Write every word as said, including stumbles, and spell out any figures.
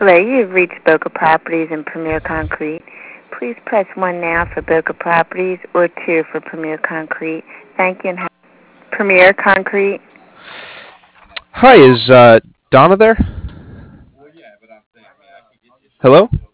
Hello, you've reached Boca Properties and Premier Concrete. Please press one now for Boca Properties or two for Premier Concrete. Thank you and have Premier Concrete. Hi, is uh, Donna there? Hello?